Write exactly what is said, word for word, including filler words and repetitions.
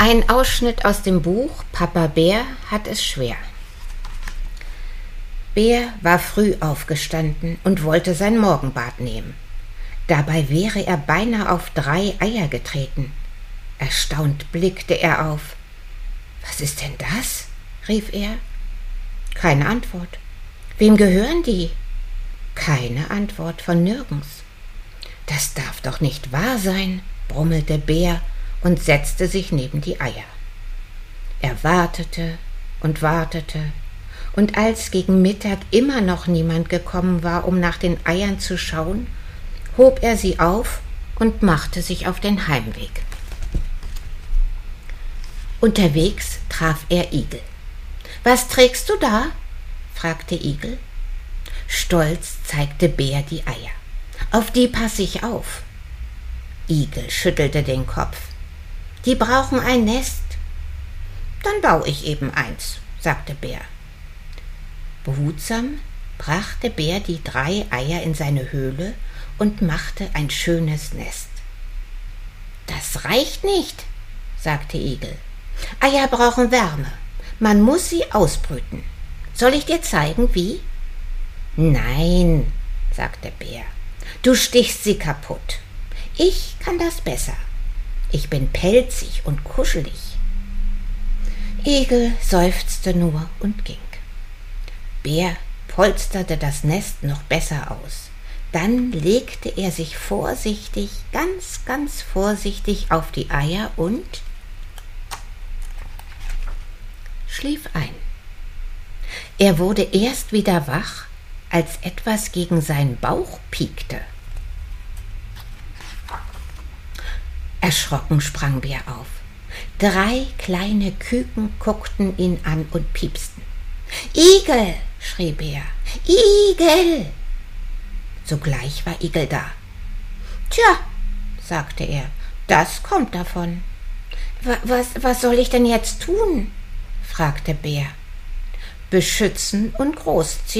Ein Ausschnitt aus dem Buch Papa Bär hat es schwer. Bär war früh aufgestanden und wollte sein Morgenbad nehmen. Dabei wäre er beinahe auf drei Eier getreten. Erstaunt blickte er auf. »Was ist denn das?« rief er. Keine Antwort. »Wem gehören die?« Keine Antwort von nirgends. »Das darf doch nicht wahr sein«, brummelte Bär und setzte sich neben die Eier. Er wartete und wartete, und als gegen Mittag immer noch niemand gekommen war, um nach den Eiern zu schauen, hob er sie auf und machte sich auf den Heimweg. Unterwegs traf er Igel. »Was trägst du da?« fragte Igel. Stolz zeigte Bär die Eier. »Auf die passe ich auf.« Igel schüttelte den Kopf. »Die brauchen ein Nest.« »Dann baue ich eben eins«, sagte Bär. Behutsam brachte Bär die drei Eier in seine Höhle und machte ein schönes Nest. »Das reicht nicht«, sagte Igel. »Eier brauchen Wärme. Man muss sie ausbrüten. Soll ich dir zeigen, wie?« »Nein«, sagte Bär. »Du stichst sie kaputt. Ich kann das besser. Ich bin pelzig und kuschelig.« Igel seufzte nur und ging. Bär polsterte das Nest noch besser aus. Dann legte er sich vorsichtig, ganz, ganz vorsichtig auf die Eier und schlief ein. Er wurde erst wieder wach, als etwas gegen seinen Bauch piekte. Erschrocken sprang Bär auf. Drei kleine Küken guckten ihn an und piepsten. »Igel«, schrie Bär, »Igel!« Sogleich war Igel da. »Tja«, sagte er, »das kommt davon.« »Was, was soll ich denn jetzt tun?« fragte Bär. »Beschützen und großziehen«,